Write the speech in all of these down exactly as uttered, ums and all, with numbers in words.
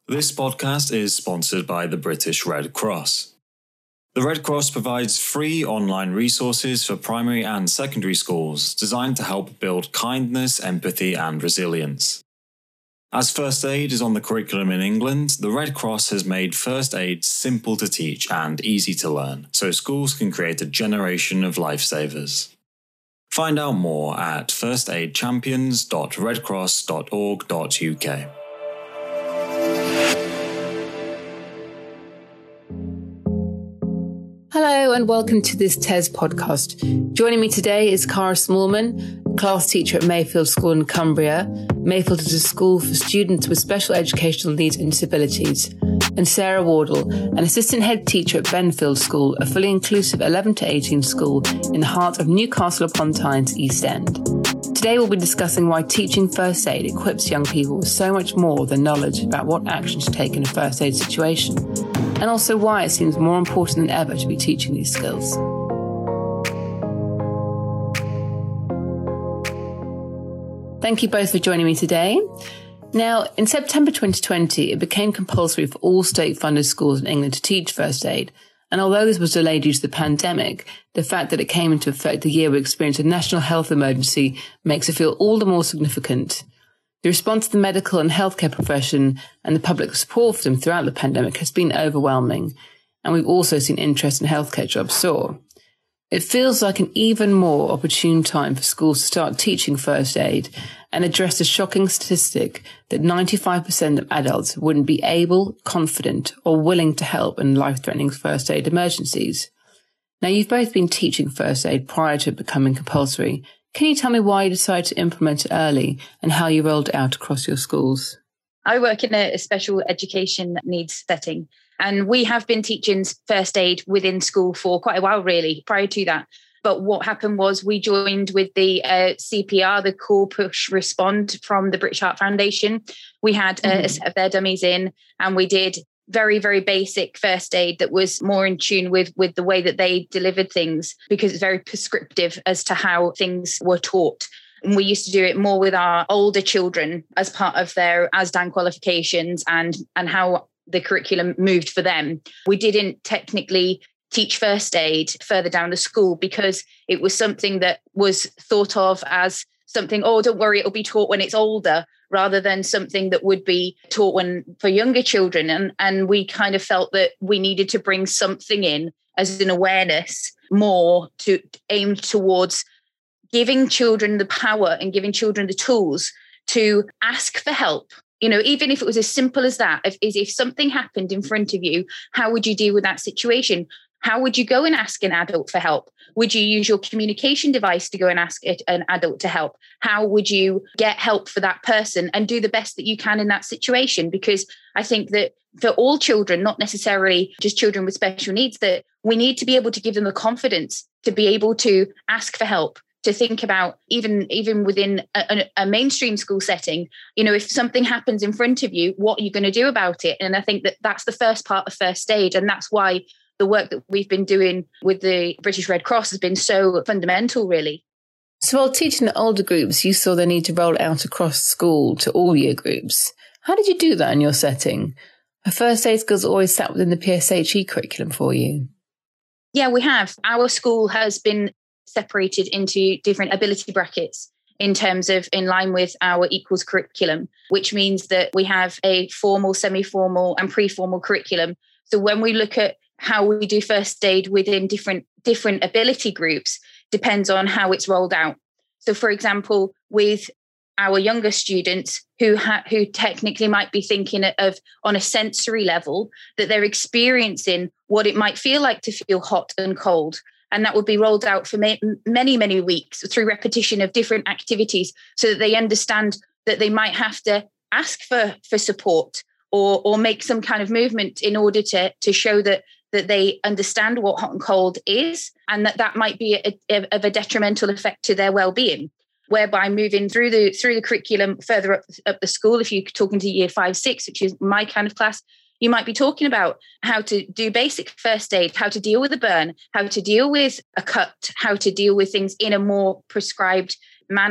This podcast is sponsored by the British Red Cross. The Red Cross provides free online resources for primary and secondary schools designed to help build kindness, empathy, and resilience. As first aid is on the curriculum in England, the Red Cross has made first aid simple to teach and easy to learn, so schools can create a generation of lifesavers. Find out more at first aid champions dot red cross dot org dot U K. Hello and welcome to this T E S podcast. Joining me today is Cara Smallman, class teacher at Mayfield School in Cumbria. Mayfield is a school for students with special educational needs and disabilities. And Sarah Wardle, an assistant head teacher at Benfield School, a fully inclusive eleven to eighteen school in the heart of Newcastle upon Tyne's East End. Today we'll be discussing why teaching first aid equips young people with so much more than knowledge about what action to take in a first aid situation, and also why it seems more important than ever to be teaching these skills. Thank you both for joining me today. Now, in September twenty twenty, it became compulsory for all state-funded schools in England to teach first aid. And although this was delayed due to the pandemic, the fact that it came into effect the year we experienced a national health emergency makes it feel all the more significant. The response to the medical and healthcare profession and the public support for them throughout the pandemic has been overwhelming, and we've also seen interest in healthcare jobs soar. It feels like an even more opportune time for schools to start teaching first aid and address the shocking statistic that ninety-five percent of adults wouldn't be able, confident, or willing to help in life-threatening first aid emergencies. Now, you've both been teaching first aid prior to it becoming compulsory. Can you tell me why you decided to implement it early and how you rolled it out across your schools? I work in a special education needs setting, and we have been teaching first aid within school for quite a while, really, prior to that. But what happened was we joined with the uh, C P R, the Call Push Respond from the British Heart Foundation. We had uh, mm-hmm. a set of their dummies in, and we did very, very basic first aid that was more in tune with, with the way that they delivered things, because it's very prescriptive as to how things were taught. And we used to do it more with our older children as part of their A S D A N qualifications and, and how the curriculum moved for them. We didn't technically teach first aid further down the school because it was something that was thought of as something, oh, don't worry, it'll be taught when it's older, rather than something that would be taught when for younger children. And, and we kind of felt that we needed to bring something in as an awareness more to aimed towards giving children the power and giving children the tools to ask for help. You know, even if it was as simple as that, if, if something happened in front of you, how would you deal with that situation? How would you go and ask an adult for help? Would you use your communication device to go and ask an adult to help? How would you get help for that person and do the best that you can in that situation? Because I think that for all children, not necessarily just children with special needs, that we need to be able to give them the confidence to be able to ask for help, to think about even, even within a, a mainstream school setting, you know, if something happens in front of you, what are you going to do about it? And I think that that's the first part of first aid. And that's why the work that we've been doing with the British Red Cross has been so fundamental, really. So while teaching the older groups, you saw the need to roll it out across school to all year groups. How did you do that in your setting? Are first aid skills always sat within the P S H E curriculum for you? Yeah, we have. Our school has been separated into different ability brackets in terms of in line with our equals curriculum, which means that we have a formal, semi-formal and pre-formal curriculum. So when we look at how we do first aid within different different ability groups depends on how it's rolled out. So, for example, with our younger students who ha- who technically might be thinking of on a sensory level that they're experiencing what it might feel like to feel hot and cold. And that would be rolled out for ma- many, many weeks through repetition of different activities so that they understand that they might have to ask for, for support or or make some kind of movement in order to, to show that that they understand what hot and cold is, and that that might be a, a, of a detrimental effect to their well-being. Whereby moving through the through the curriculum further up, up the school, if you're talking to year five, six, which is my kind of class, you might be talking about how to do basic first aid, how to deal with a burn, how to deal with a cut, how to deal with things in a more prescribed manner.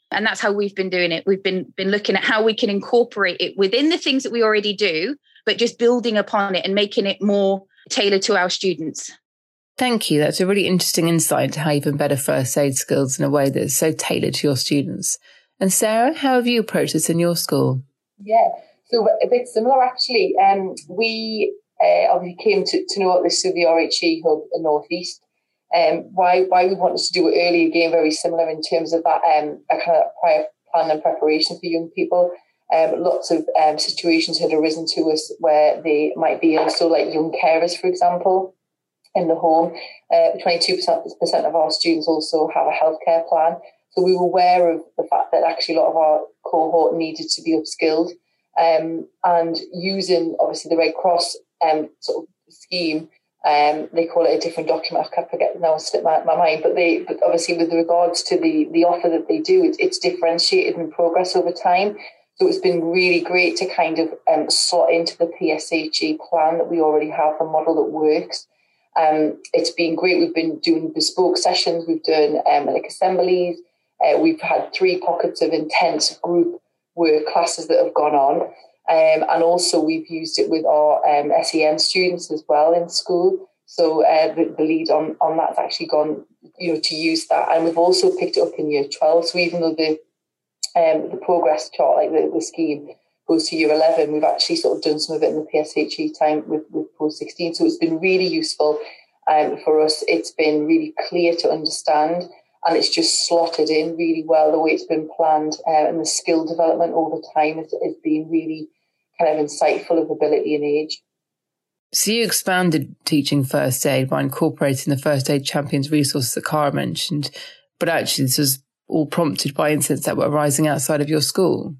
And that's how we've been doing it. We've been, been looking at how we can incorporate it within the things that we already do, but just building upon it and making it more tailored to our students. Thank you. That's a really interesting insight into how you can better first aid skills in a way that's so tailored to your students. And Sarah, how have you approached this in your school? Yeah, so a bit similar actually. Um, we uh, obviously came to, to know this through the R H E hub in North East. Um, why why we wanted to do it early, again, very similar in terms of that um, a kind of prior plan and preparation for young people. Um, lots of um, situations had arisen to us where they might be also like young carers, for example, in the home. Uh, twenty-two percent of our students also have a healthcare plan. So we were aware of the fact that actually a lot of our cohort needed to be upskilled. Um, and using, obviously, the Red Cross um, sort of scheme, Um, they call it a different document. I can't forget now, it's slipped my, my mind. But they, but obviously, with regards to the the offer that they do, it's, it's differentiated in progress over time. So it's been really great to kind of um, slot into the P S H E plan that we already have, a model that works. Um, it's been great. We've been doing bespoke sessions. We've done um, like assemblies. Uh, we've had three pockets of intense group work classes that have gone on. Um, and also we've used it with our um, S E N students as well in school. So uh, the, the lead on, on that's actually gone, you know, to use that. And we've also picked it up in year twelve. So even though the um, the progress chart, like the, the scheme, goes to year eleven, we've actually sort of done some of it in the P S H E time with, with post sixteen. So it's been really useful um, for us. It's been really clear to understand. And it's just slotted in really well the way it's been planned. Uh, and the skill development over time has, has been really kind of insightful of ability and age. So you expanded teaching first aid by incorporating the First Aid Champions resources that Cara mentioned, but actually this was all prompted by incidents that were arising outside of your school.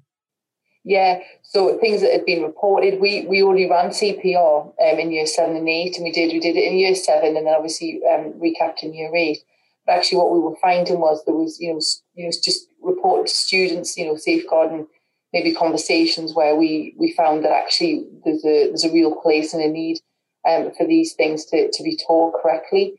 Yeah, so things that had been reported, we we already ran C P R um, in year seven and eight, and we did we did it in year seven, and then obviously um, recapped in year eight. But actually, what we were finding was there was you know you know just reported to students, you know, safeguarding maybe conversations where we we found that actually there's a there's a real place and a need um, for these things to to be taught correctly.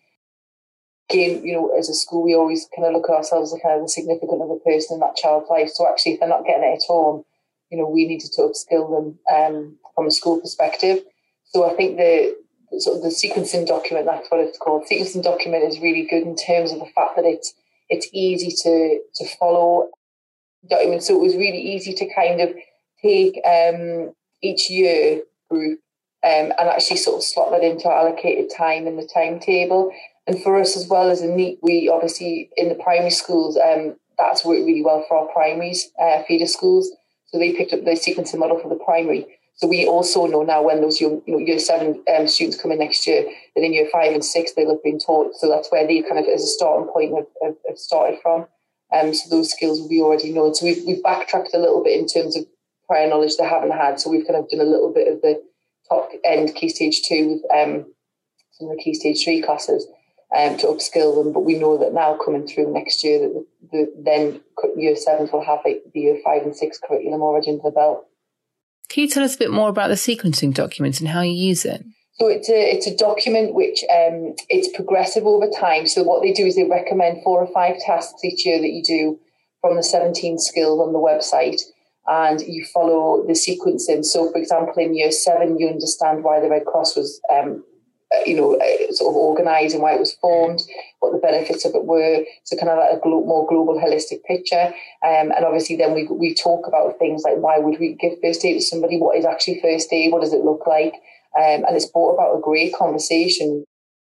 Again, you know, as a school, we always kind of look at ourselves as kind of the significant other person in that child's life. So actually, if they're not getting it at home, you know, we needed to upskill them um, from a school perspective. So I think the sort of the sequencing document, that's what it's called. Sequencing document is really good in terms of the fact that it's it's easy to to follow document. So it was really easy to kind of take um, each year group um, and actually sort of slot that into allocated time in the timetable. And for us as well as a neat, we obviously in the primary schools, um, that's worked really well for our primaries, uh, feeder schools. So they picked up the sequencing model for the primary. So we also know now when those young, you know, year seven um, students come in next year, that in year five and six they'll have been taught. So that's where they kind of, as a starting point, have, have, have started from. Um, so those skills will be already known. So we've we've backtracked a little bit in terms of prior knowledge they haven't had. So we've kind of done a little bit of the top end key stage two with um, some of the key stage three classes um, to upskill them. But we know that now coming through next year that the, the then year sevens will have like the year five and six curriculum already into the belt. Can you tell us a bit more about the sequencing document and how you use it? So it's a it's a document which um, it's progressive over time. So what they do is they recommend four or five tasks each year that you do from the seventeen skills on the website, and you follow the sequencing. So, for example, in year seven, you understand why the Red Cross was, um, you know, sort of organised and why it was formed, what the benefits of it were. So, kind of like a glo- more global, holistic picture. Um, and obviously, then we we talk about things like why would we give first aid to somebody? What is actually first aid? What does it look like? Um, and it's brought about a great conversation.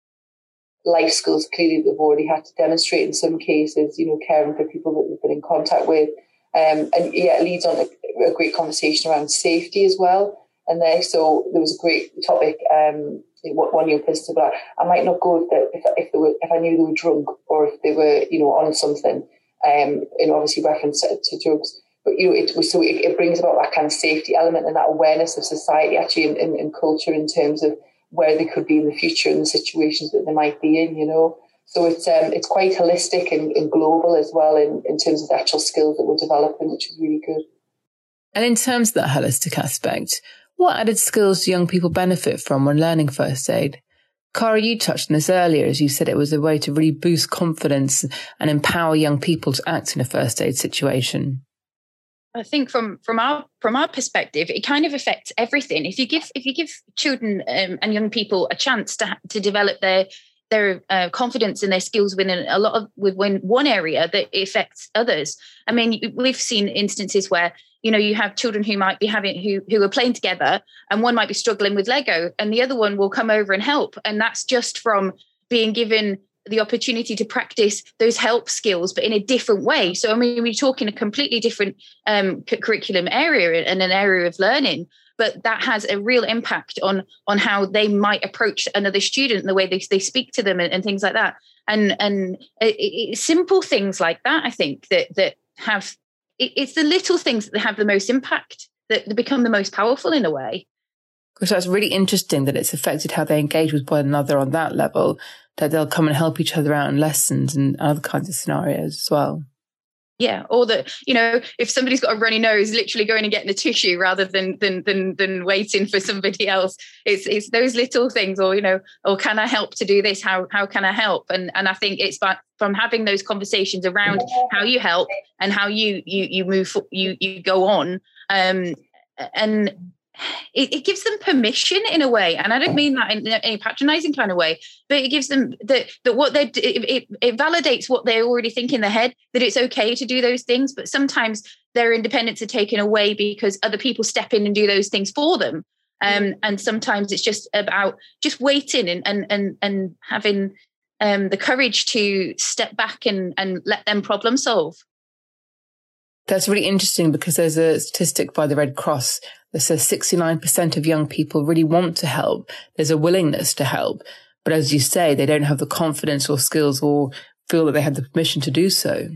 Life skills, clearly, they've already had to demonstrate in some cases, you know, caring for people that they've been in contact with. Um, and yeah, it leads on a, a great conversation around safety as well. And there, so there was a great topic, um, one young person said, I might not go if, they, if, if, they were, if I knew they were drunk or if they were, you know, on something, um, in obviously reference to, to drugs. But, you know, it was so it, it brings about that kind of safety element and that awareness of society actually in, in, in culture in terms of where they could be in the future and the situations that they might be in, you know. So it's um, it's quite holistic and, and global as well in, in terms of the actual skills that we're developing, which is really good. And in terms of that holistic aspect, what added skills do young people benefit from when learning first aid? Cara, you touched on this earlier, as you said it was a way to really boost confidence and empower young people to act in a first aid situation. I think from from our from our perspective, it kind of affects everything. If you give if you give children um, and young people a chance to to develop their their uh, confidence and their skills within a lot of within one area, that it affects others. I mean, we've seen instances where, you know, you have children who might be having who who are playing together, and one might be struggling with Lego, and the other one will come over and help, and that's just from being given the opportunity to practice those help skills, but in a different way. So, I mean, we're talking a completely different um, c- curriculum area and an area of learning, but that has a real impact on on how they might approach another student and the way they, they speak to them and, and things like that. And and it, it, simple things like that, I think, that that have, it, it's the little things that have the most impact, that, that become the most powerful in a way. Because that's really interesting that it's affected how they engage with one another on that level, that they'll come and help each other out in lessons and other kinds of scenarios as well. Yeah, or that, you know, if somebody's got a runny nose, literally going and getting a tissue rather than than than than waiting for somebody else. It's it's those little things, or, you know, or can I help to do this? How how can I help? And and I think it's by, from having those conversations around how you help and how you you you move you you go on, um, and It, it gives them permission in a way, and I don't mean that in a patronizing kind of way, but it gives them that that what they it, it, it validates what they already think in their head, that it's okay to do those things. But sometimes their independence are taken away because other people step in and do those things for them, um, and sometimes it's just about just waiting and and and and having um, the courage to step back and and let them problem solve. That's really interesting, because there's a statistic by the Red Cross that says sixty-nine percent of young people really want to help. There's a willingness to help. But as you say, they don't have the confidence or skills or feel that they have the permission to do so.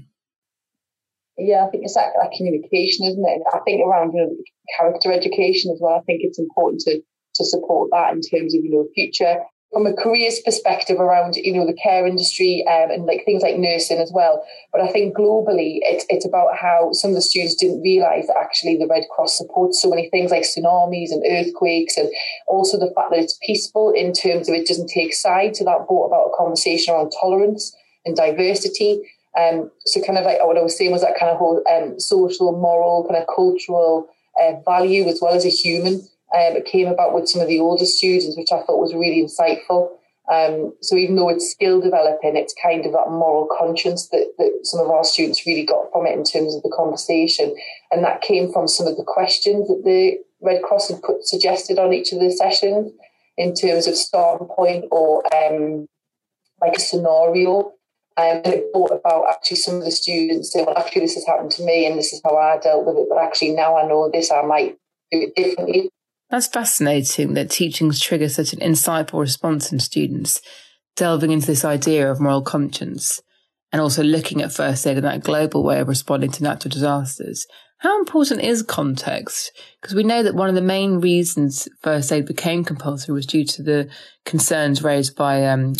Yeah, I think it's that, that communication, isn't it? I think around, you know, character education as well. I think it's important to to support that in terms of, you know, future. From a careers perspective around, you know, the care industry um, and like things like nursing as well. But I think globally, it's it's about how some of the students didn't realise that actually the Red Cross supports so many things like tsunamis and earthquakes, and also the fact that it's peaceful in terms of it doesn't take sides. So that brought about a conversation around tolerance and diversity. Um, so kind of like what I was saying was that kind of whole um, social, moral, kind of cultural uh, value as well as a human. Um, it came about with some of the older students, which I thought was really insightful. Um, so even though it's skill developing, it's kind of that moral conscience that, that some of our students really got from it in terms of the conversation. And that came from some of the questions that the Red Cross had put suggested on each of the sessions in terms of starting point or um, like a scenario. Um, and it brought about actually some of the students saying, well, actually, this has happened to me and this is how I dealt with it. But actually, now I know this, I might do it differently. That's fascinating that teachings trigger such an insightful response in students, delving into this idea of moral conscience and also looking at first aid in that global way of responding to natural disasters. How important is context? Because we know that one of the main reasons first aid became compulsory was due to the concerns raised by um,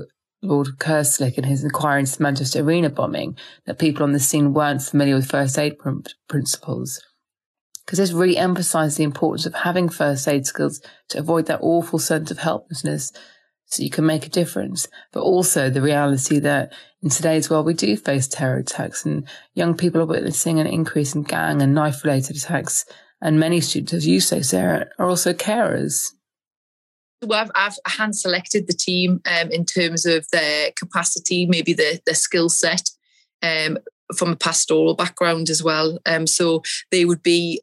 Lord Kerslake in his inquiry into the Manchester Arena bombing, that people on the scene weren't familiar with first aid pr- principles. Because this really emphasised the importance of having first aid skills to avoid that awful sense of helplessness so you can make a difference. But also the reality that in today's world, we do face terror attacks, and young people are witnessing an increase in gang and knife-related attacks. And many students, as you say, Sarah, are also carers. Well, I've, I've hand selected the team um, in terms of their capacity, maybe their, their skill set, um, from a pastoral background as well. Um, so they would be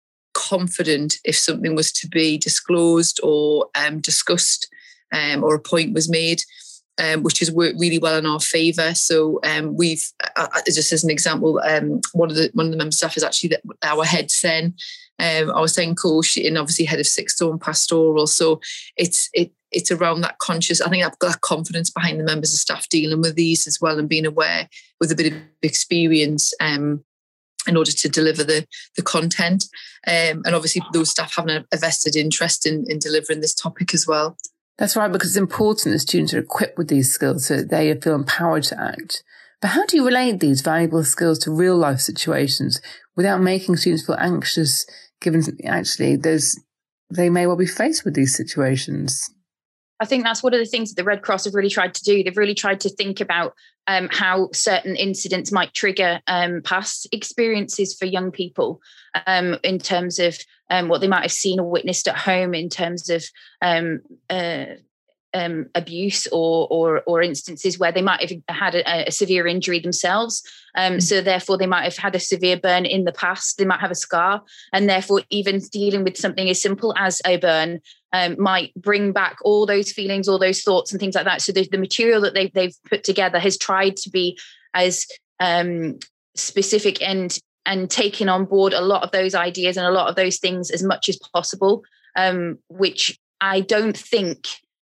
confident if something was to be disclosed or um, discussed um, or a point was made, um, which has worked really well in our favour. So um, we've, uh, just as an example, um, one of the one of the members of staff is actually the, our head sen, um, our sen coach, and obviously head of Sixth Form pastoral. So it's it it's around that conscious. I think I've got that confidence behind the members of staff dealing with these as well, and being aware with a bit of experience Um, in order to deliver the, the content. Um, and obviously those staff having a, a vested interest in, in delivering this topic as well. That's right, because it's important that students are equipped with these skills so that they feel empowered to act. But how do you relate these valuable skills to real life situations without making students feel anxious, given actually there's, they may well be faced with these situations? I think that's one of the things that the Red Cross have really tried to do. They've really tried to think about um, how certain incidents might trigger um, past experiences for young people um, in terms of um, what they might have seen or witnessed at home, in terms of um, uh, um, abuse or, or or instances where they might have had a, a severe injury themselves. Um, mm-hmm. So therefore, they might have had a severe burn in the past. They might have a scar, and therefore, even dealing with something as simple as a burn um, might bring back all those feelings, all those thoughts, and things like that. So the, the material that they've they've put together has tried to be as um, specific and and taking on board a lot of those ideas and a lot of those things as much as possible, um, which I don't think.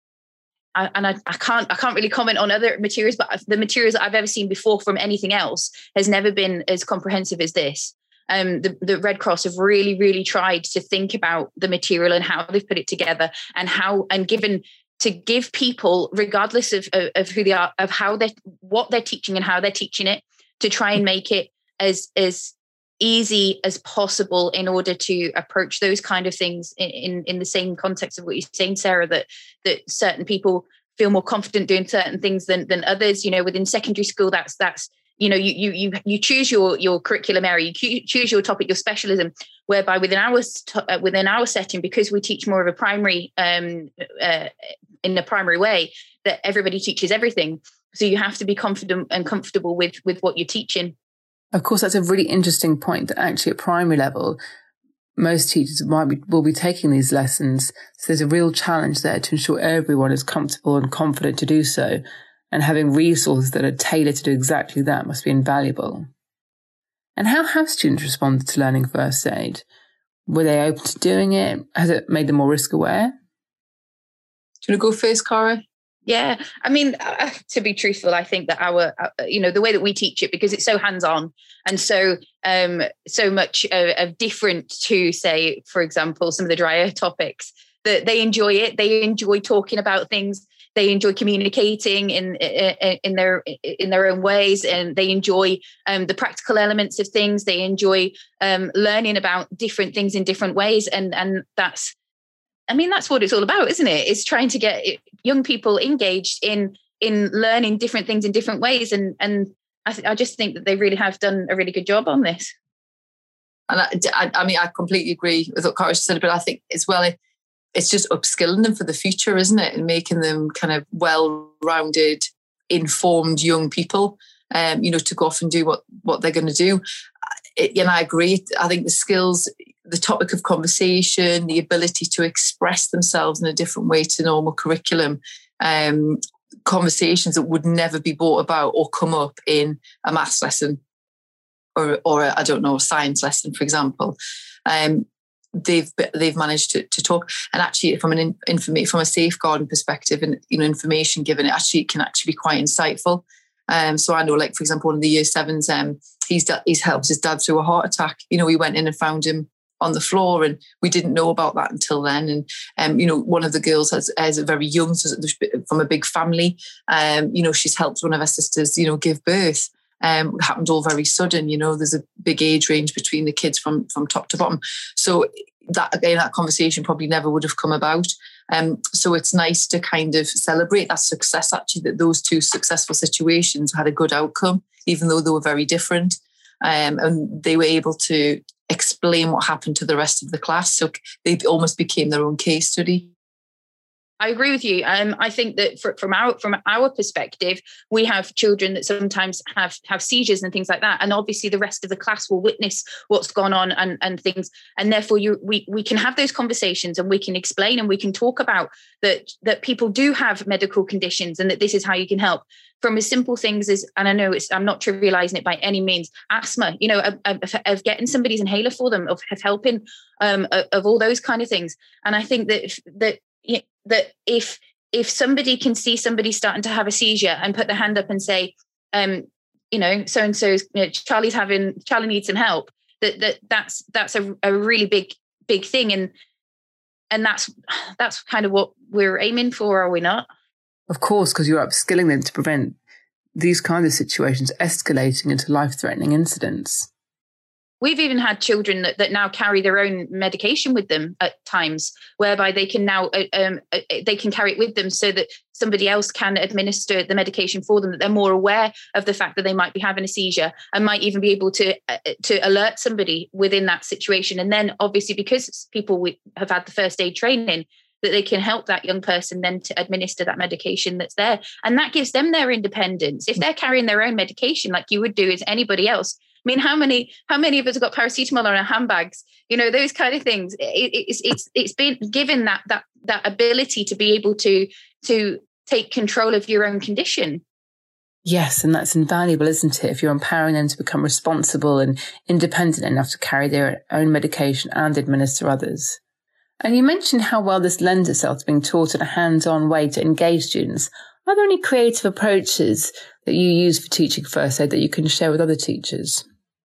I, and I, I can't I can't really comment on other materials, but the materials that I've ever seen before from anything else has never been as comprehensive as this. Um, the, the Red Cross have really, really tried to think about the material and how they've put it together, and how and given to give people, regardless of, of, of who they are, of how they're what they're teaching and how they're teaching it, to try and make it as as easy as possible in order to approach those kind of things in, in, in the same context of what you're saying, Sarah, that that certain people feel more confident doing certain things than than others. You know, within secondary school, that's that's you know, you you you you choose your your curriculum area, you choose your topic, your specialism. Whereby within our within our setting, because we teach more of a primary um, uh, in a primary way, that everybody teaches everything. So you have to be confident and comfortable with with what you're teaching. Of course, that's a really interesting point, that actually at primary level, most teachers might be, will be taking these lessons. So there's a real challenge there to ensure everyone is comfortable and confident to do so. And having resources that are tailored to do exactly that must be invaluable. And how have students responded to learning first aid? Were they open to doing it? Has it made them more risk aware? Do you want to go first, Cara? Yeah, I mean, uh, to be truthful, I think that our, uh, you know, the way that we teach it, because it's so hands-on and so um, so much uh, of different to, say, for example, some of the drier topics, that they enjoy it. They enjoy talking about things. They enjoy communicating in in, in their in their own ways, and they enjoy um, the practical elements of things. They enjoy um, learning about different things in different ways, and and that's. I mean, that's what it's all about, isn't it? It's trying to get young people engaged in in learning different things in different ways. And and I, th- I just think that they really have done a really good job on this. And I, I, I mean, I completely agree with what Cara said, but I think as well, it's just upskilling them for the future, isn't it? And making them kind of well-rounded, informed young people, um, you know, to go off and do what, what they're going to do. It, and I agree. I think the skills, the topic of conversation, the ability to express themselves in a different way to normal curriculum, um, conversations that would never be brought about or come up in a maths lesson or, or a, I don't know, a science lesson, for example. Um, they've they've managed to, to talk, and actually from an informa- from a safeguarding perspective, and you know, information given, it actually can actually be quite insightful. Um, so I know, like for example, one of the year sevens, um, he's he's helped his dad through a heart attack. You know, we went in and found him on the floor, and we didn't know about that until then. And um, you know, one of the girls has, has a very young, from a big family. Um, you know, she's helped one of her sisters, you know, give birth. Um, it happened all very sudden. You know, there's a big age range between the kids from from top to bottom. So that again, that conversation probably never would have come about. Um, so it's nice to kind of celebrate that success, actually, that those two successful situations had a good outcome, even though they were very different. Um, and they were able to explain what happened to the rest of the class. So they almost became their own case study. I agree with you. Um, I think that for, from our from our perspective, we have children that sometimes have, have seizures and things like that, and obviously the rest of the class will witness what's gone on and, and things, and therefore you we we can have those conversations, and we can explain, and we can talk about that that people do have medical conditions, and that this is how you can help. From as simple things as, and I know it's, I'm not trivializing it by any means, asthma, you know, of, of, of getting somebody's inhaler for them, of, of helping, um, of, of all those kind of things. And I think that that that if if somebody can see somebody starting to have a seizure and put their hand up and say, um, you know, so and so's, you know, Charlie's having, Charlie needs some help. That that that's that's a, a really big big thing, and and that's that's kind of what we're aiming for, are we not? Of course, because you're upskilling them to prevent these kinds of situations escalating into life-threatening incidents. we've even had children that, that now carry their own medication with them at times, whereby they can now uh, um, uh, they can carry it with them so that somebody else can administer the medication for them, that they're more aware of the fact that they might be having a seizure and might even be able to uh, to alert somebody within that situation. And then obviously, because people have had the first aid training, that they can help that young person then to administer that medication that's there. And that gives them their independence. If they're carrying their own medication like you would do as anybody else, I mean, how many how many of us have got paracetamol on our handbags? You know, those kind of things. It, it's it's it's been given that that that ability to be able to to take control of your own condition. Yes, and that's invaluable, isn't it? If you're empowering them to become responsible and independent enough to carry their own medication and administer others. And you mentioned how well this lends itself to being taught in a hands-on way to engage students. Are there any creative approaches that you use for teaching first aid that you can share with other teachers?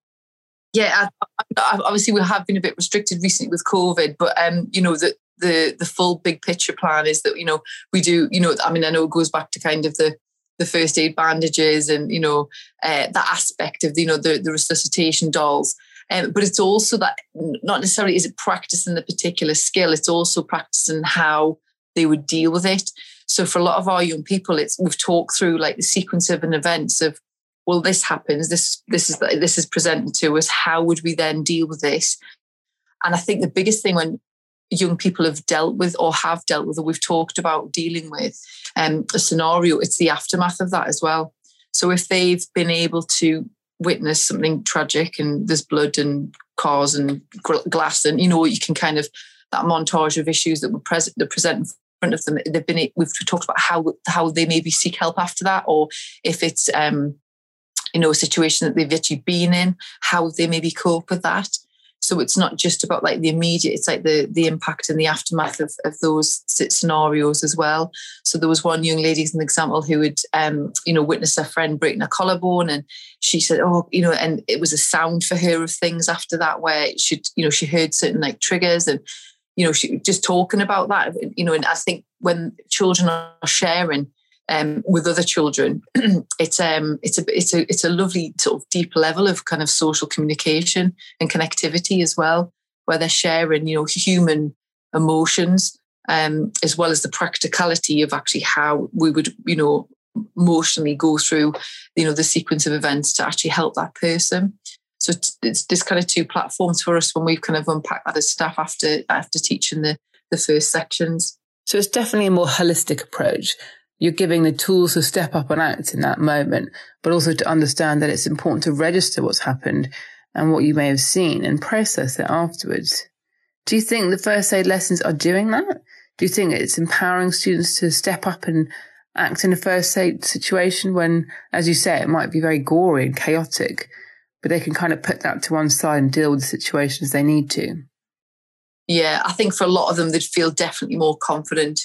Yeah, I, I, obviously we have been a bit restricted recently with COVID, but um, you know, the the the full big picture plan is that, you know, we do, you know, I mean, I know it goes back to kind of the the first aid bandages and, you know, uh, that aspect of, you know, the, the resuscitation dolls. Um, but it's also that not necessarily is it practicing the particular skill, it's also practicing how they would deal with it. So for a lot of our young people, it's we've talked through like the sequence of an events of, well, this happens, this this is this is presented to us. How would we then deal with this? And I think the biggest thing when young people have dealt with or have dealt with or we've talked about dealing with um, a scenario, it's the aftermath of that as well. So if they've been able to witness something tragic and there's blood and cars and glass and, you know, you can kind of, that montage of issues that were present, that present in front of them, they've been, we've talked about how how they maybe seek help after that, or if it's, um, you know, a situation that they've actually been in, how they maybe cope with that. So it's not just about like the immediate, it's like the the impact and the aftermath of, of those scenarios as well. So there was one young lady, as an example, who had, um, you know, witnessed her friend breaking a collarbone, and she said, oh, you know, and it was a sound for her of things after that where she, you know, she heard certain like triggers and, you know, she just talking about that, you know, and I think when children are sharing um, with other children, it's um, it's a it's a it's a lovely sort of deep level of kind of social communication and connectivity as well, where they're sharing, you know, human emotions, um, as well as the practicality of actually how we would, you know, emotionally go through, you know, the sequence of events to actually help that person. So it's, it's this kind of two platforms for us when we've kind of unpacked that as staff after after teaching the the first sections. So it's definitely a more holistic approach. You're giving the tools to step up and act in that moment, but also to understand that it's important to register what's happened and what you may have seen and process it afterwards. Do you think the first aid lessons are doing that? Do you think it's empowering students to step up and act in a first aid situation when, as you say, it might be very gory and chaotic, but they can kind of put that to one side and deal with the situation as they need to? Yeah, I think for a lot of them, they'd feel definitely more confident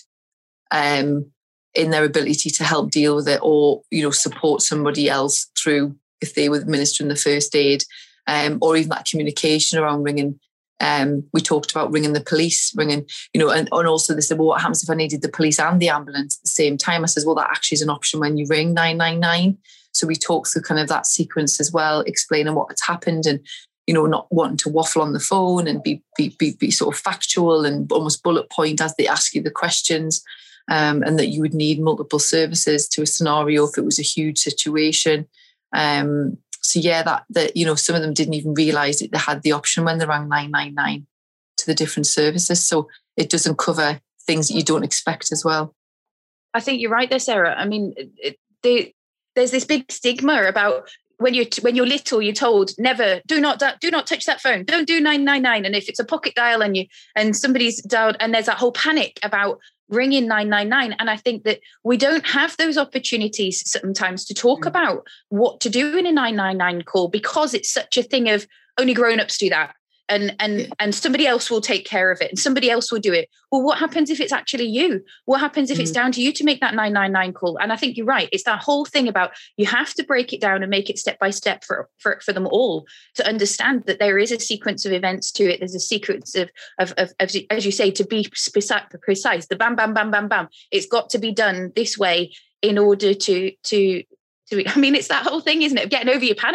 um, in their ability to help deal with it, or, you know, support somebody else through if they were administering the first aid, um, or even that communication around ringing. Um, we talked about ringing the police, ringing, you know, and, and also they said, well, what happens if I needed the police and the ambulance at the same time? I says, well, that actually is an option when you ring nine nine nine. So we talked through kind of that sequence as well, explaining what had happened and, you know, not wanting to waffle on the phone and be be be, be sort of factual and almost bullet point as they ask you the questions, um, and that you would need multiple services to a scenario if it was a huge situation. Um, so yeah, that that you know, some of them didn't even realise that they had the option when they rang nine nine nine to the different services. So it doesn't cover things that you don't expect as well. I think you're right there, Sarah. I mean, it, they, there's this big stigma about when you're when you're little, you're told never, do not do not touch that phone, don't do nine nine nine. And if it's a pocket dial and you and somebody's dialed, and there's that whole panic about ringing nine nine nine. And I think that we don't have those opportunities sometimes to talk mm. about what to do in a nine nine nine call, because it's such a thing of only grown-ups do that. And and yeah. and somebody else will take care of it and somebody else will do it. Well, what happens if it's actually you? What happens if mm. it's down to you to make that nine nine nine call? And I think you're right. It's that whole thing about you have to break it down and make it step by step for, for, for them all to understand that there is a sequence of events to it. There's a sequence of, of, of, of as you say, to be precise, the bam, bam, bam, bam, bam. It's got to be done this way in order to, to, to, I mean, it's that whole thing, isn't it? Of getting over your panic.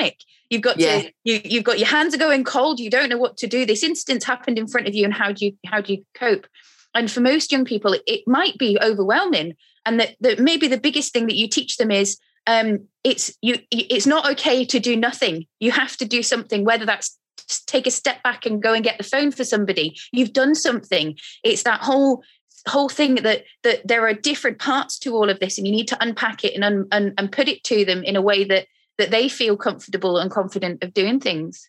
You've got yeah. to, you, you've got your hands are going cold. You don't know what to do. This incident happened in front of you, and how do you, how do you cope? And for most young people, it, it might be overwhelming. And that, that maybe the biggest thing that you teach them is um, it's you. It's not okay to do nothing. You have to do something, whether that's take a step back and go and get the phone for somebody. You've done something. It's that whole whole thing that that there are different parts to all of this, and you need to unpack it and un, and, and put it to them in a way that that they feel comfortable and confident of doing things.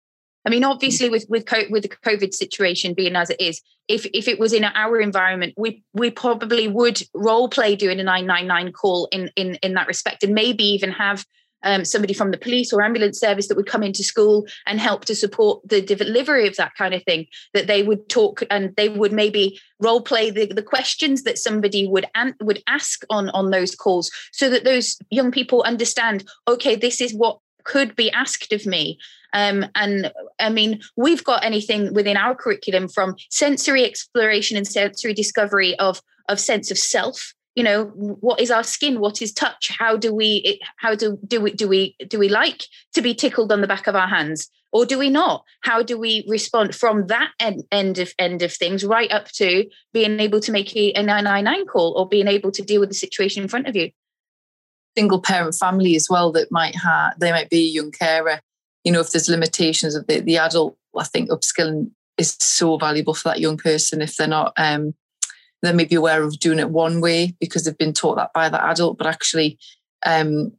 I mean, obviously, with with with the COVID situation being as it is, if if it was in our environment, we we probably would role play doing a nine nine nine call in in in that respect, and maybe even have um, somebody from the police or ambulance service that would come into school and help to support the delivery of that kind of thing. That they would talk and they would maybe role play the, the questions that somebody would an- would ask on on those calls, so that those young people understand, okay, this is what could be asked of me. Um, and I mean, we've got anything within our curriculum from sensory exploration and sensory discovery of, of sense of self. You know, what is our skin? What is touch? How do we, how do, do we, do we, do we like to be tickled on the back of our hands, or do we not? How do we respond from that end, end of, end of things right up to being able to make a nine nine nine call, or being able to deal with the situation in front of you? Single parent family as well, that might have, they might be a young carer. You know, if there's limitations of the, the adult, I think upskilling is so valuable for that young person. If they're not, um, they may be aware of doing it one way because they've been taught that by that adult, but actually, um,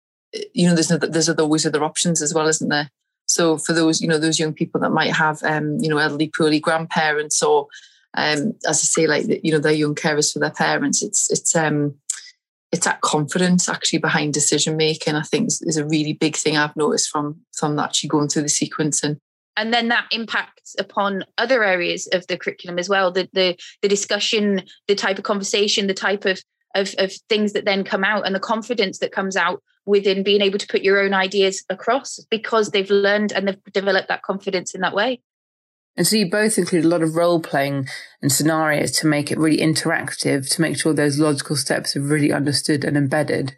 you know, there's there's always other options as well, isn't there? So for those, you know, those young people that might have, um, you know, elderly, poorly grandparents, or, um, as I say, like, you know, they're young carers for their parents. It's it's um. It's that confidence actually behind decision making, I think, is, is a really big thing I've noticed from, from actually going through the sequence. And and then that impacts upon other areas of the curriculum as well. The the, the discussion, the type of conversation, the type of, of, of things that then come out, and the confidence that comes out within being able to put your own ideas across, because they've learned and they've developed that confidence in that way. And so you both include a lot of role playing and scenarios to make it really interactive, to make sure those logical steps are really understood and embedded.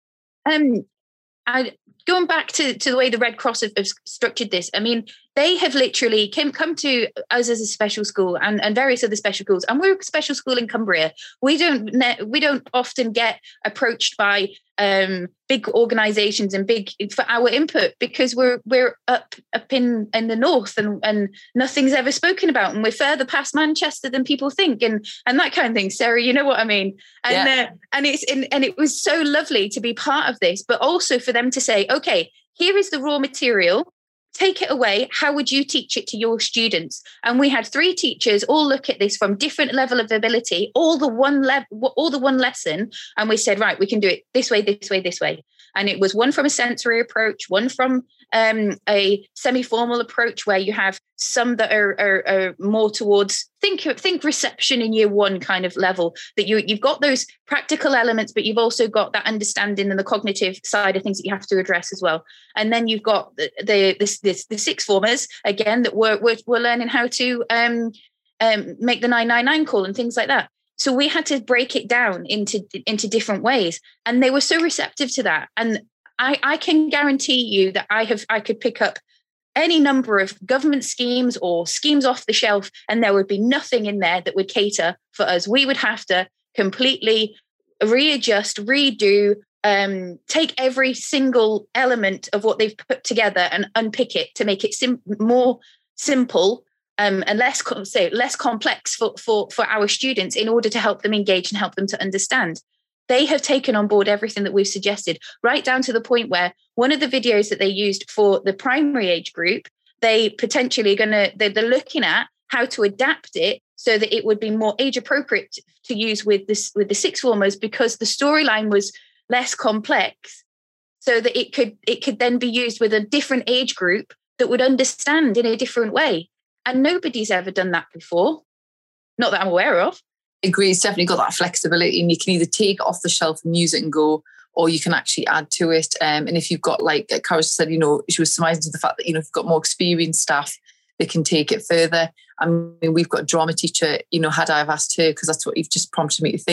Um, I, going back to, to the way the Red Cross have, have structured this, I mean, they have literally came, come to us as a special school and, and various other special schools. And we're a special school in Cumbria. We don't we don't often get approached by um, big organisations and big for our input, because we're we're up up in, in the north, and, and nothing's ever spoken about, and we're further past Manchester than people think, and and that kind of thing. Sarah, you know what I mean? And yeah. uh, and it's and, and it was so lovely to be part of this, but also for them to say, okay, here is the raw material. Take it away. How would you teach it to your students? And we had three teachers all look at this from different level of ability, all the one level, all the one lesson. And we said, right, we can do it this way, this way, this way. And it was one from a sensory approach, one from um, a semi-formal approach, where you have some that are, are, are more towards think think reception in year one kind of level, that you, you've got those practical elements, but you've also got that understanding and the cognitive side of things that you have to address as well. And then you've got the the this, this, the sixth formers, again, that were, were, were learning how to um, um, make the nine nine nine call and things like that. So we had to break it down into, into different ways. And they were so receptive to that. And I, I can guarantee you that I have I could pick up any number of government schemes or schemes off the shelf, and there would be nothing in there that would cater for us. We would have to completely readjust, redo, um, take every single element of what they've put together and unpick it to make it sim- more simple um, and less say less complex for, for, for our students, in order to help them engage and help them to understand. They have taken on board everything that we've suggested, right down to the point where one of the videos that they used for the primary age group, they potentially going to, they're, they're looking at how to adapt it so that it would be more age appropriate to use with this, with the sixth formers, because the storyline was less complex, so that it could, it could then be used with a different age group that would understand in a different way. And nobody's ever done that before. Not that I'm aware of. I agree, it's definitely got that flexibility, and you can either take it off the shelf and use it and go, or you can actually add to it. Um, and if you've got, like Cara said, you know, she was surmising to the fact that, you know, if you've got more experienced staff, they can take it further. I mean, we've got a drama teacher, you know, had I have asked her, because that's what you've just prompted me to think,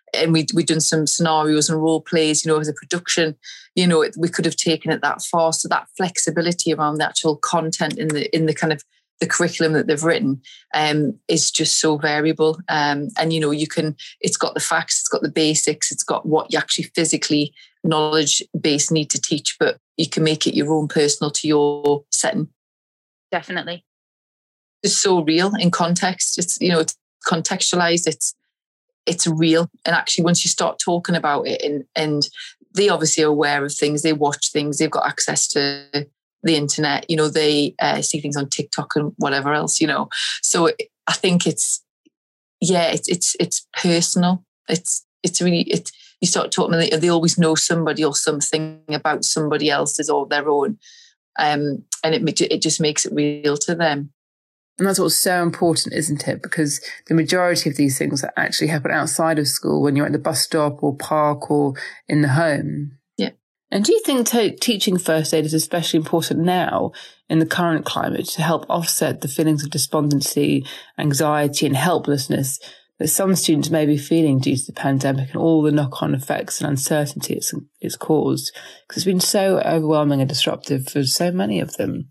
and we we'd done some scenarios and role plays, you know, as a production, you know, we could have taken it that far. So that flexibility around the actual content in the in the kind of the curriculum that they've written um, is just so variable. Um, and, you know, you can, it's got the facts, it's got the basics, it's got what you actually physically knowledge base need to teach, but you can make it your own personal to your setting. Definitely. It's so real in context. It's, you know, it's contextualized. It's, it's real. And actually, once you start talking about it and, and they obviously are aware of things, they watch things, they've got access to the internet, you know, they uh, see things on TikTok and whatever else, you know. So I think it's, yeah, it's it's it's personal. It's it's really, it. You start talking, they, they always know somebody or something about somebody else's or their own. Um, and it it just makes it real to them. And that's what's so important, isn't it? Because the majority of these things that actually happen outside of school, when you're at the bus stop or park or in the home. Yeah. And do you think to- teaching first aid is especially important now in the current climate to help offset the feelings of despondency, anxiety and helplessness that some students may be feeling due to the pandemic and all the knock-on effects and uncertainty it's, it's caused? Because it's been so overwhelming and disruptive for so many of them.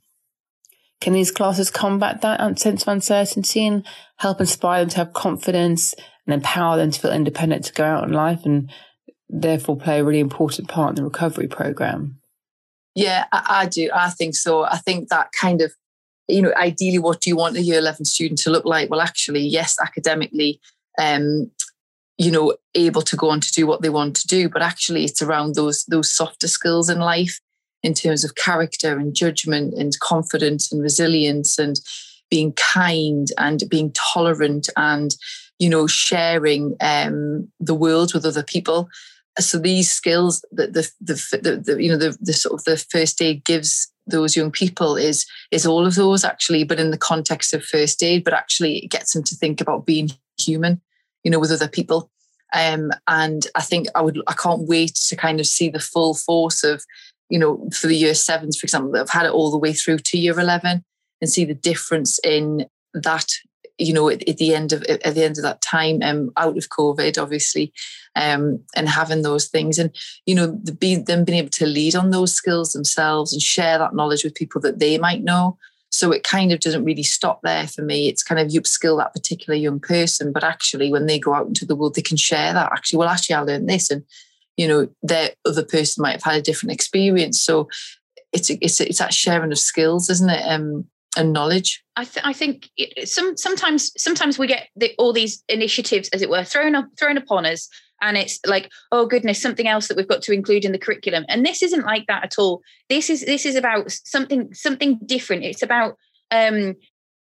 Can these classes combat that sense of uncertainty and help inspire them to have confidence and empower them to feel independent to go out in life and therefore play a really important part in the recovery program? Yeah, I, I do. I think so. I think that kind of, you know, ideally, what do you want a year eleven student to look like? Well, actually, yes, academically, um, you know, able to go on to do what they want to do, but actually it's around those those softer skills in life in terms of character and judgment and confidence and resilience and being kind and being tolerant and, you know, sharing um, the world with other people. So these skills that the, the, the, the you know, the, the sort of the first aid gives those young people is, is all of those actually, but in the context of first aid, but actually it gets them to think about being human, you know, with other people. Um, and I think I would, I can't wait to kind of see the full force of, you know, for the year sevens, for example, that have had it all the way through to year eleven and see the difference in that, you know, at, at the end of at the end of that time, um, out of COVID, obviously, um, and having those things, and you know, the, be, them being able to lead on those skills themselves and share that knowledge with people that they might know. So it kind of doesn't really stop there for me. It's kind of you upskill that particular young person, but actually, when they go out into the world, they can share that. Actually, well, actually, I learned this, and you know, their other person might have had a different experience. So it's it's it's that sharing of skills, isn't it? Um, and knowledge. I, th- I think it, some sometimes sometimes we get the, all these initiatives, as it were, thrown up thrown upon us, and it's like, oh goodness, something else that we've got to include in the curriculum. And this isn't like that at all. This is this is about something something different. It's about um,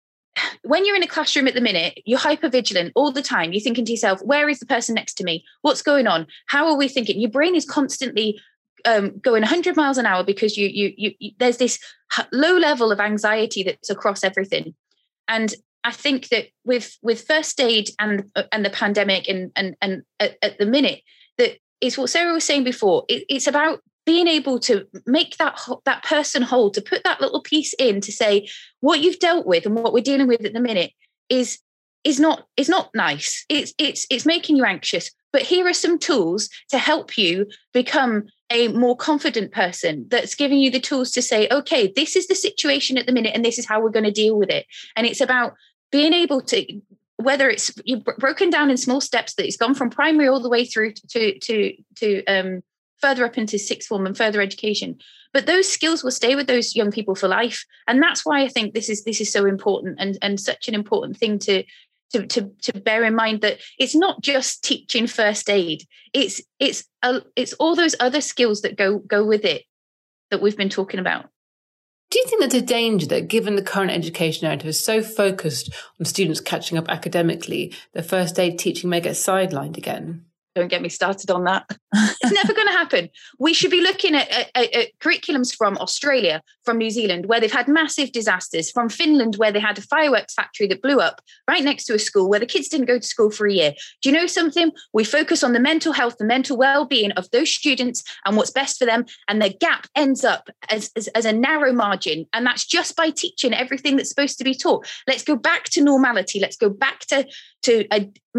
when you're in a classroom at the minute, you're hyper vigilant all the time. You're thinking to yourself, where is the person next to me? What's going on? How are we thinking? Your brain is constantly um, going one hundred miles an hour because you, you, you, you, there's this low level of anxiety that's across everything. And I think that with with first aid and and the pandemic and and and at, at the minute, that is what Sarah was saying before. It, it's about being able to make that that person whole, to put that little piece in, to say what you've dealt with and what we're dealing with at the minute is is not is not nice. It's it's it's making you anxious. But here are some tools to help you become a more confident person, that's giving you the tools to say, okay, this is the situation at the minute and this is how we're going to deal with it. And it's about being able to, whether it's you've broken down in small steps, that it's gone from primary all the way through to to to um further up into sixth form and further education. But those skills will stay with those young people for life. And that's why I think this is this is so important and, and such an important thing to, to, to, to bear in mind, that it's not just teaching first aid. It's it's a, it's all those other skills that go go with it that we've been talking about. Do you think there's a danger that, given the current education narrative is so focused on students catching up academically, the first aid teaching may get sidelined again? Don't get me started on that. It's never going to happen. We should be looking at, at, at curriculums from Australia, from New Zealand, where they've had massive disasters, from Finland, where they had a fireworks factory that blew up right next to a school where the kids didn't go to school for a year. Do you know something? We focus on the mental health, the mental well-being of those students and what's best for them. And the gap ends up as, as, as a narrow margin. And that's just by teaching everything that's supposed to be taught. Let's go back to normality. Let's go back to, to a,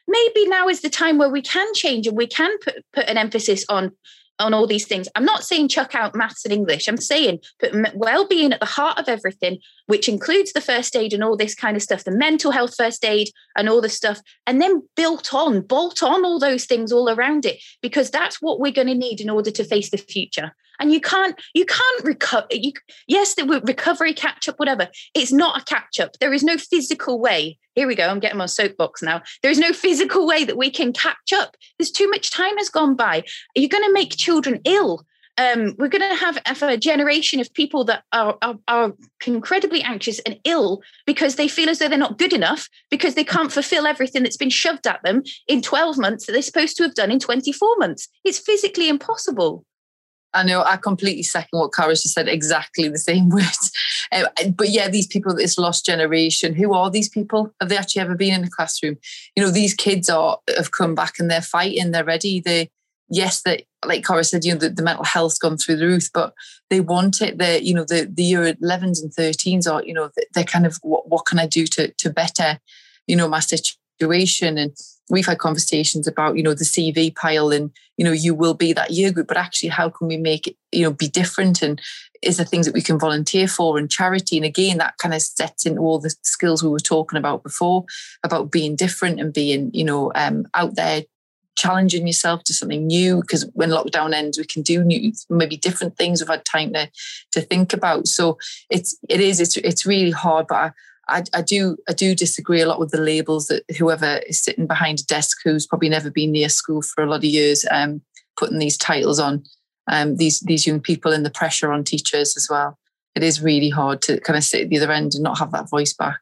maybe now is the time where we can change and we can put, put an emphasis on on all these things. I'm not saying chuck out maths and English. I'm saying put well-being at the heart of everything, which includes the first aid and all this kind of stuff, the mental health first aid and all this stuff, and then built on, bolt on all those things all around it, because that's what we're going to need in order to face the future. And you can't, you can't recover. You, yes, the recovery, catch up, whatever. It's not a catch up. There is no physical way. Here we go. I'm getting my soapbox now. There is no physical way that we can catch up. There's too much time has gone by. You're going to make children ill. Um, we're going to have, have a generation of people that are, are, are incredibly anxious and ill because they feel as though they're not good enough, because they can't fulfill everything that's been shoved at them in twelve months that they're supposed to have done in twenty-four months. It's physically impossible. I know, I completely second what Cara just said, exactly the same words. Uh, but yeah, these people, this lost generation, who are these people? Have they actually ever been in a classroom? You know, these kids are have come back and they're fighting, they're ready. They, yes, they, like Cara said, you know, the, the mental health's gone through the roof, but they want it. They're, you know, the, the year elevens and thirteens are, you know, they're kind of, what, what can I do to, to better, you know, my situation? And we've had conversations about, you know, the C V pile and, you know, you will be that year group, but actually how can we make it, you know, be different? And is there things that we can volunteer for and charity? And again, that kind of sets into all the skills we were talking about before, about being different and being, you know, um, out there, challenging yourself to something new, because when lockdown ends, we can do new, maybe different things we've had time to, to think about. So it's, it is, it's, it's really hard, but I, I, I do I do disagree a lot with the labels that whoever is sitting behind a desk who's probably never been near school for a lot of years, um, putting these titles on um, these these young people, and the pressure on teachers as well. It is really hard to kind of sit at the other end and not have that voice back.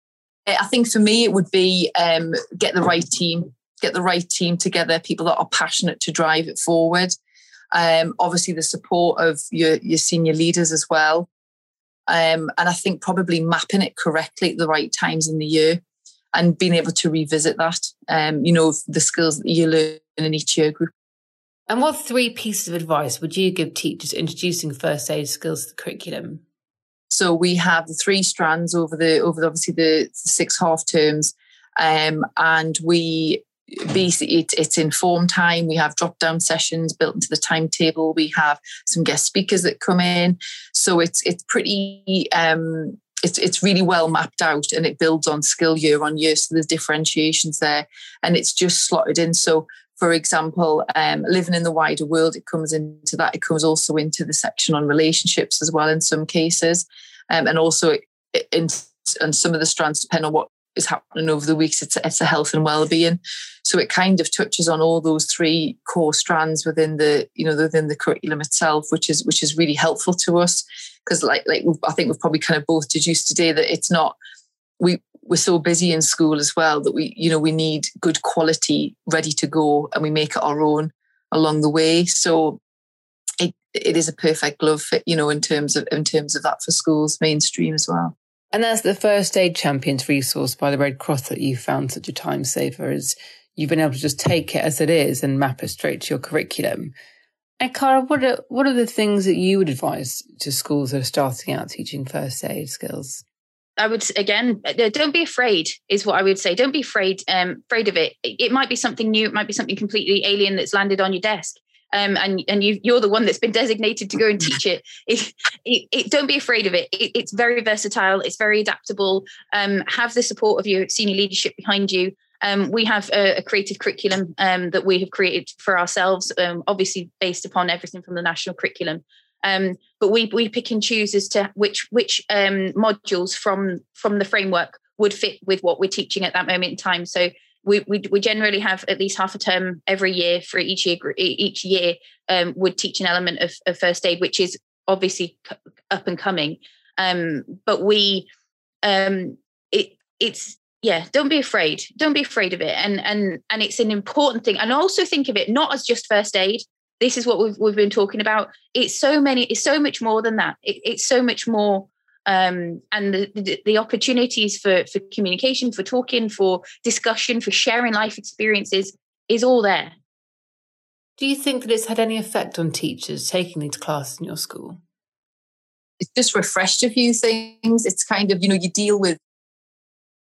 I think for me it would be um, get the right team, get the right team together, people that are passionate to drive it forward. Um, obviously the support of your, your senior leaders as well. Um, and I think probably mapping it correctly at the right times in the year and being able to revisit that, um, you know, the skills that you learn in each year group. And what three pieces of advice would you give teachers introducing first aid skills to the curriculum? So we have the three strands over the over the, obviously the six half terms, um, and we basically it, it's in form time. We have drop down sessions built into the timetable. We have some guest speakers that come in, so it's it's pretty um, it's it's really well mapped out, and it builds on skill year on year. So there's differentiations there, and it's just slotted in. So for example, um, living in the wider world, it comes into that. It comes also into the section on relationships as well in some cases, um, and also in and some of the strands depend on what is happening over the weeks. It's it's a health and well-being, so it kind of touches on all those three core strands within the you know within the curriculum itself, which is which is really helpful to us, because like like I think we've probably kind of both deduced today that it's not we we're so busy in school as well that we you know we need good quality ready to go, and we make it our own along the way. So it it is a perfect glove fit, you know, in terms of in terms of that for schools mainstream as well. And that's the First Aid Champions resource by the Red Cross that you found such a time saver, is you've been able to just take it as it is and map it straight to your curriculum. And Cara, what are, what are the things that you would advise to schools that are starting out teaching first aid skills? I would, again, don't be afraid is what I would say. Don't be afraid, um, afraid of it. It might be something new. It might be something completely alien that's landed on your desk. Um, and and you, you're the one that's been designated to go and teach it. It, it, it don't be afraid of it. it. It's very versatile. It's very adaptable. Um, have the support of your senior leadership behind you. Um, we have a, a creative curriculum um, that we have created for ourselves, um, obviously based upon everything from the national curriculum. Um, but we we pick and choose as to which which um, modules from from the framework would fit with what we're teaching at that moment in time. So we we, we generally have at least half a term every year for each year. Each year um, would teach an element of, of first aid, which is obviously up and coming. Um, but we um, it it's yeah. Don't be afraid. Don't be afraid of it. And and and it's an important thing. And also think of it not as just first aid. This is what we've we've been talking about. It's so many. It's so much more than that. It, it's so much more. Um, and the, the, the opportunities for, for communication, for talking, for discussion, for sharing life experiences is all there. Do you think that it's had any effect on teachers taking these classes in your school? It's just refreshed a few things. It's kind of, you know, you deal with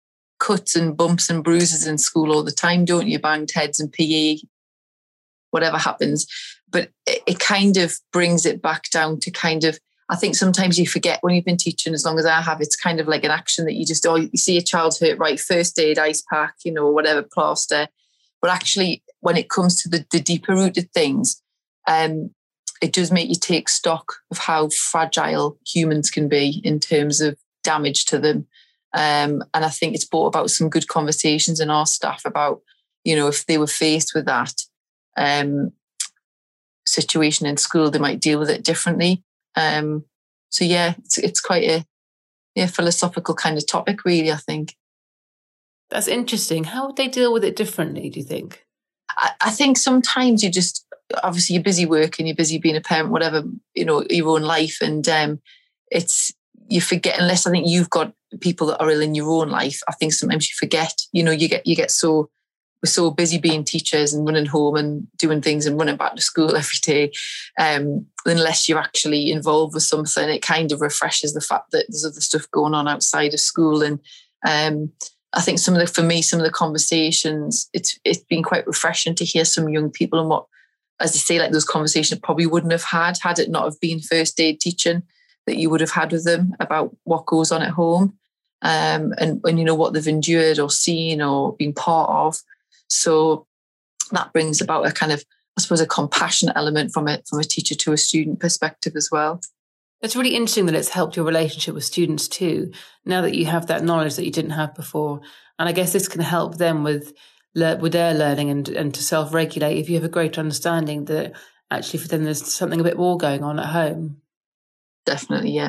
cuts and bumps and bruises in school all the time, don't you? Banged heads and P E, whatever happens. But it, it kind of brings it back down to kind of, I think sometimes you forget when you've been teaching, as long as I have, it's kind of like an action that you just, oh, you see a child's hurt, right, first aid, ice pack, you know, whatever, plaster. But actually, when it comes to the, the deeper rooted things, um, it does make you take stock of how fragile humans can be in terms of damage to them. Um, and I think it's brought about some good conversations in our staff about, you know, if they were faced with that um, situation in school, they might deal with it differently. Um, so yeah, it's it's quite a yeah, philosophical kind of topic, really, I think. That's interesting. How would they deal with it differently, do you think? I, I think sometimes you just, obviously you're busy working, you're busy being a parent, whatever, you know, your own life. And um, it's, you forget, unless I think you've got people that are ill in your own life, I think sometimes you forget, you know, you get, you get so, we're so busy being teachers and running home and doing things and running back to school every day. Um, unless you're actually involved with something, it kind of refreshes the fact that there's other stuff going on outside of school. And um, I think some of the, for me, some of the conversations, it's it's been quite refreshing to hear some young people and what, as I say, like those conversations probably wouldn't have had, had it not have been first aid teaching that you would have had with them about what goes on at home um, and, and, you know, what they've endured or seen or been part of. So that brings about a kind of, I suppose, a compassionate element from it, from a teacher to a student perspective as well. It's really interesting that it's helped your relationship with students too, now that you have that knowledge that you didn't have before. And I guess this can help them with with their learning and, and to self-regulate if you have a greater understanding that actually for them there's something a bit more going on at home. Definitely, yeah.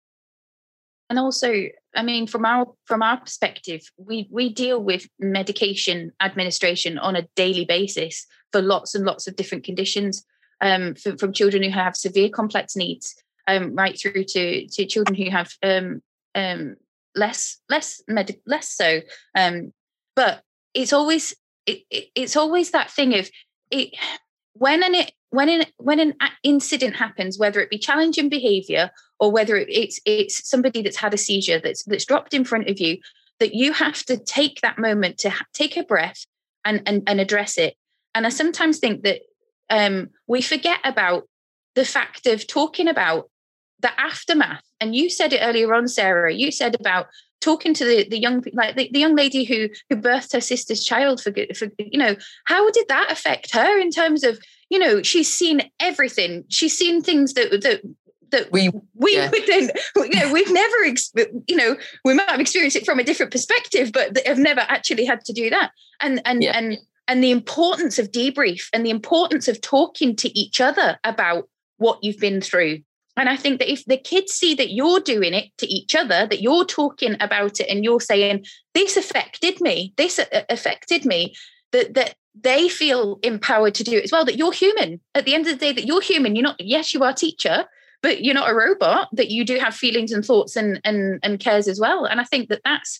And also, I mean, from our from our perspective, we we deal with medication administration on a daily basis for lots and lots of different conditions, um, for, from children who have severe complex needs, um, right through to to children who have um, um, less less med- less so. Um, but it's always it, it, it's always that thing of it when an it when an when an incident happens, whether it be challenging behaviour or whether it's it's somebody that's had a seizure that's that's dropped in front of you, that you have to take that moment to ha- take a breath and, and and address it. And I sometimes think that um, we forget about the fact of talking about the aftermath. And you said it earlier on, Sarah. You said about talking to the, the young like the, the young lady who who birthed her sister's child. For, for you know, how did that affect her in terms of, you know, she's seen everything. She's seen things that that. that we we yeah. wouldn't, you know, we've never, you know, we might have experienced it from a different perspective, but have never actually had to do that. And and yeah. and and the importance of debrief and the importance of talking to each other about what you've been through. And I think that if the kids see that you're doing it to each other, that you're talking about it and you're saying, this affected me, this affected me, that that they feel empowered to do it as well, that you're human. At the end of the day, that you're human. You're not, yes, you are a teacher, but you're not a robot, that you do have feelings and thoughts and, and, and cares as well. And I think that that's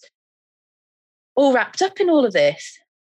all wrapped up in all of this.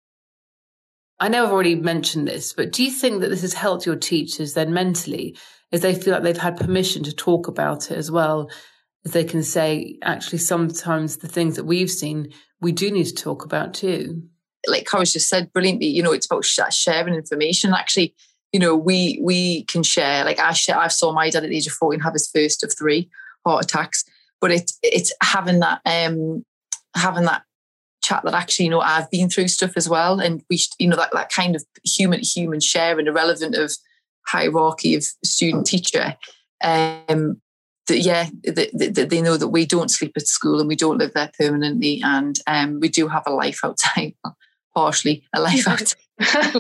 I know I've already mentioned this, but do you think that this has helped your teachers then mentally, as they feel like they've had permission to talk about it as well, as they can say, actually, sometimes the things that we've seen, we do need to talk about too? Like Cora's just said brilliantly, you know, it's about sharing information. Actually, you know, we we can share. Like I share, I saw my dad at the age of fourteen have his first of three heart attacks. But it's it's having that um having that chat that actually, you know, I've been through stuff as well, and we, you know, that that kind of human human sharing, irrelevant of hierarchy of student teacher. Um, that yeah, that they, they know that we don't sleep at school and we don't live there permanently, and um, we do have a life outside, partially a life outside.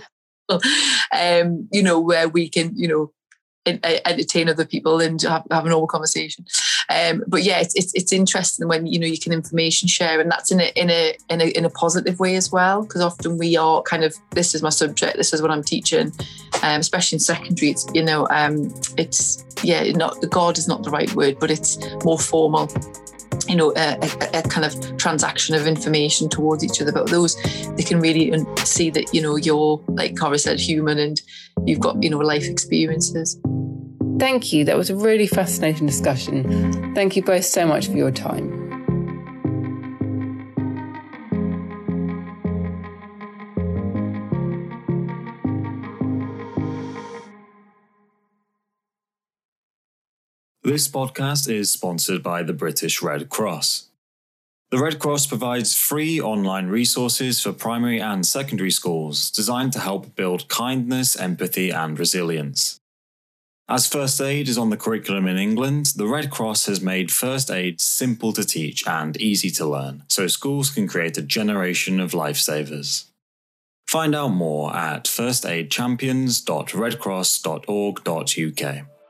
Um, you know, where we can, you know, entertain other people and have, have a normal conversation. Um, but yeah, it's, it's it's interesting when, you know, you can information share, and that's in a in a in a in a positive way as well. Because often we are kind of, this is my subject, this is what I'm teaching, um, especially in secondary. It's, you know, um, it's yeah, not the God is not the right word, but it's more formal. You know, a, a, a kind of transaction of information towards each other. But those, they can really see that, you know, you're, like Cora said, human, and you've got, you know, life experiences. Thank you. That was a really fascinating discussion. Thank you both so much for your time. This podcast is sponsored by the British Red Cross. The Red Cross provides free online resources for primary and secondary schools designed to help build kindness, empathy, and resilience. As first aid is on the curriculum in England, the Red Cross has made first aid simple to teach and easy to learn, so schools can create a generation of lifesavers. Find out more at first aid champions dot red cross dot org dot U K.